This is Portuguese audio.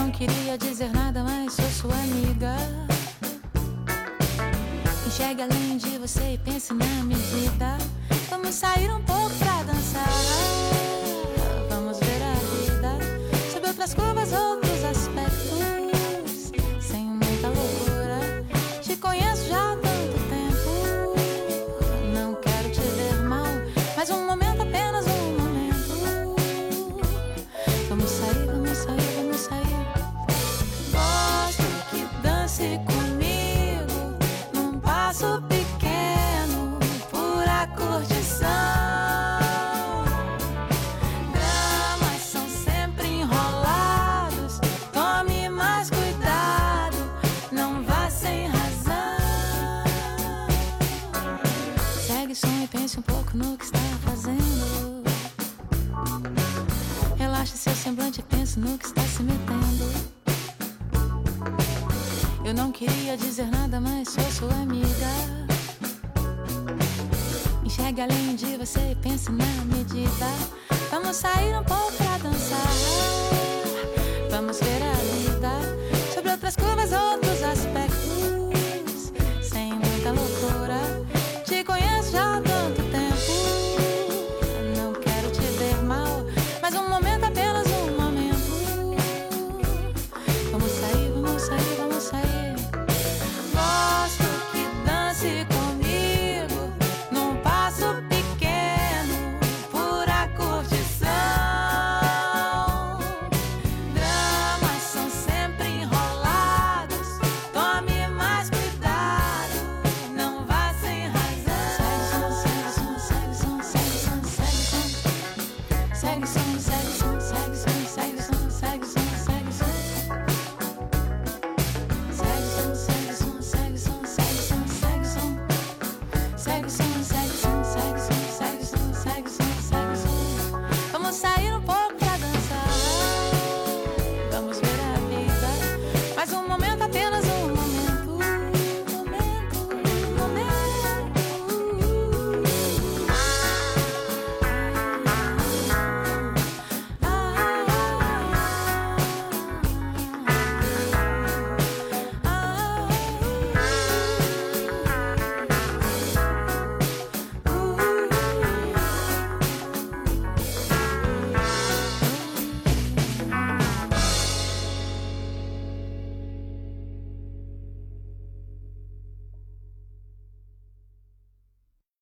não queria dizer nada, mas sou sua amiga. Enxergue além de você e pense na medida. Vamos sair um pouco pra dançar. Vamos ver a vida sob outras curvas, outros aspectos, sem muita loucura. Te conheço já há tanto tempo. Não quero te ver mal, mas um momento, apenas um momento. Vamos sair, vamos sair, vamos sair. Gosto que dance comigo num passo pequeno, pura curtição. Dramas são sempre enrolados, tome mais cuidado, não vá sem razão. Segue o som e pense um pouco no que está fazendo. Relaxa seu semblante e pense no que está se metendo. Eu não queria dizer nada, mas sou sua amiga. Enxergue além de você e pense na medida. Vamos sair um pouco pra dançar.